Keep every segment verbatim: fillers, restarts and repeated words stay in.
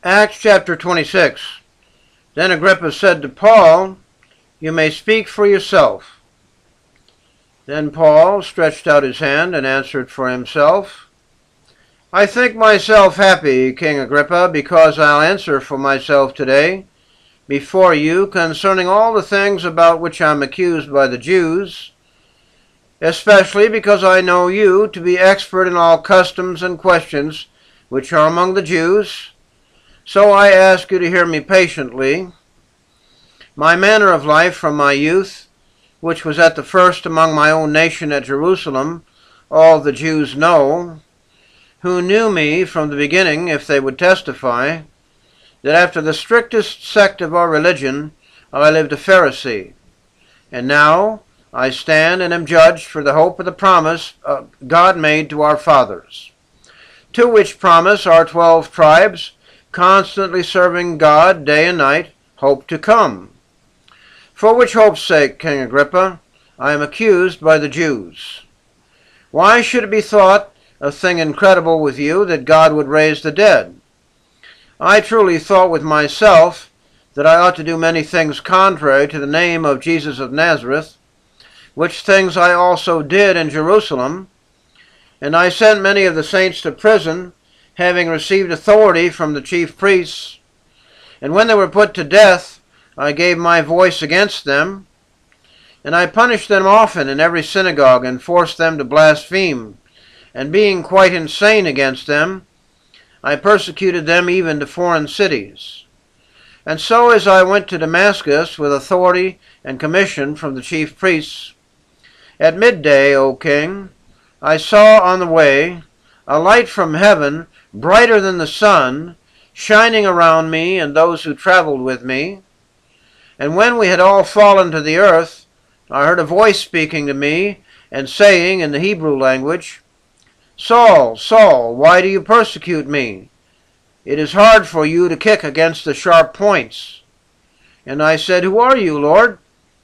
Acts chapter twenty-six. Then Agrippa said to Paul, "You may speak for yourself." Then Paul stretched out his hand and answered for himself, "I think myself happy, King Agrippa, because I'll answer for myself today before you concerning all the things about which I'm accused by the Jews, especially because I know you to be expert in all customs and questions which are among the Jews. So I ask you to hear me patiently. My manner of life from my youth, which was at the first among my own nation at Jerusalem, all the Jews know, who knew me from the beginning, if they would testify, that after the strictest sect of our religion I lived a Pharisee. And now I stand and am judged for the hope of the promise uh, God made to our fathers, to which promise our twelve tribes, constantly serving God day and night, hope to come. For which hope's sake, King Agrippa, I am accused by the Jews. Why should it be thought a thing incredible with you that God would raise the dead? I truly thought with myself that I ought to do many things contrary to the name of Jesus of Nazareth, which things I also did in Jerusalem, and I sent many of the saints to prison, having received authority from the chief priests. And when they were put to death, I gave my voice against them, and I punished them often in every synagogue, and forced them to blaspheme. And being quite insane against them, I persecuted them even to foreign cities. And so as I went to Damascus with authority and commission from the chief priests, at midday, O king, I saw on the way a light from heaven, brighter than the sun, shining around me and those who traveled with me. And when we had all fallen to the earth, I heard a voice speaking to me and saying in the Hebrew language, "Saul, Saul, why do you persecute me? It is hard for you to kick against the sharp points." And I said, "Who are you, Lord?"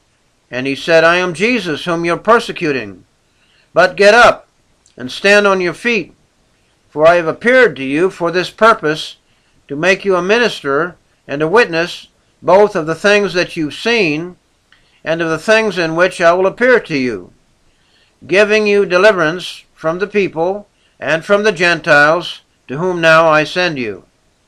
And he said, "I am Jesus, whom you're persecuting. But get up and stand on your feet, for I have appeared to you for this purpose, to make you a minister and a witness both of the things that you've seen and of the things in which I will appear to you, giving you deliverance from the people and from the Gentiles, to whom now I send you,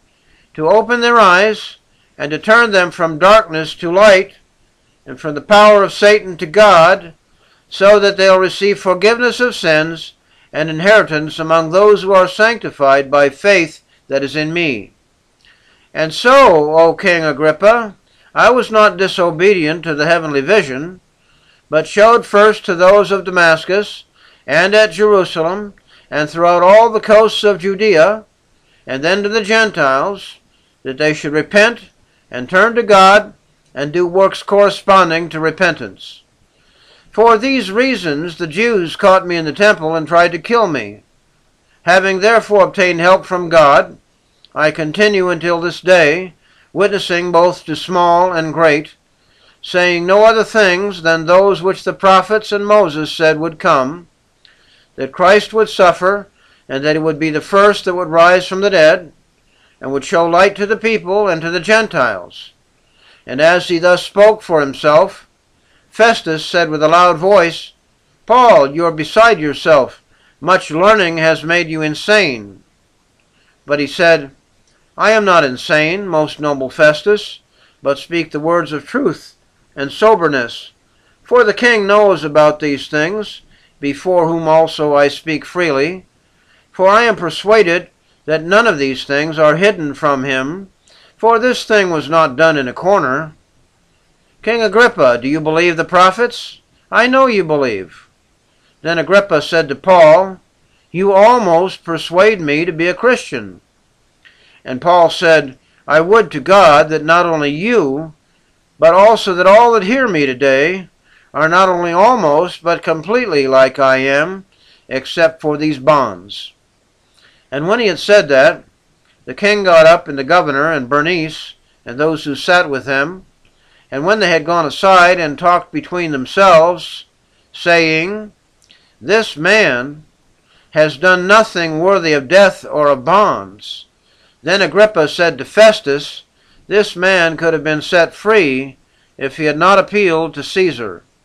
to open their eyes and to turn them from darkness to light and from the power of Satan to God, so that they'll receive forgiveness of sins and inheritance among those who are sanctified by faith that is in me. And so, O King Agrippa, I was not disobedient to the heavenly vision, but showed first to those of Damascus and at Jerusalem and throughout all the coasts of Judea, and then to the Gentiles, that they should repent and turn to God and do works corresponding to repentance. For these reasons the Jews caught me in the temple and tried to kill me. Having therefore obtained help from God, I continue until this day, witnessing both to small and great, saying no other things than those which the prophets and Moses said would come, that Christ would suffer, and that he would be the first that would rise from the dead, and would show light to the people and to the Gentiles. And as he thus spoke for himself, Festus said with a loud voice, "Paul, you are beside yourself. Much learning has made you insane." But he said, "I am not insane, most noble Festus, but speak the words of truth and soberness. For the king knows about these things, before whom also I speak freely. For I am persuaded that none of these things are hidden from him, for this thing was not done in a corner. King Agrippa, do you believe the prophets? I know you believe." Then Agrippa said to Paul, "You almost persuade me to be a Christian." And Paul said, "I would to God that not only you, but also that all that hear me today are not only almost, but completely like I am, except for these bonds." And when he had said that, the king got up, and the governor and Bernice and those who sat with him, and when they had gone aside and talked between themselves, saying, "This man has done nothing worthy of death or of bonds," Then Agrippa said to Festus, "This man could have been set free if he had not appealed to Caesar."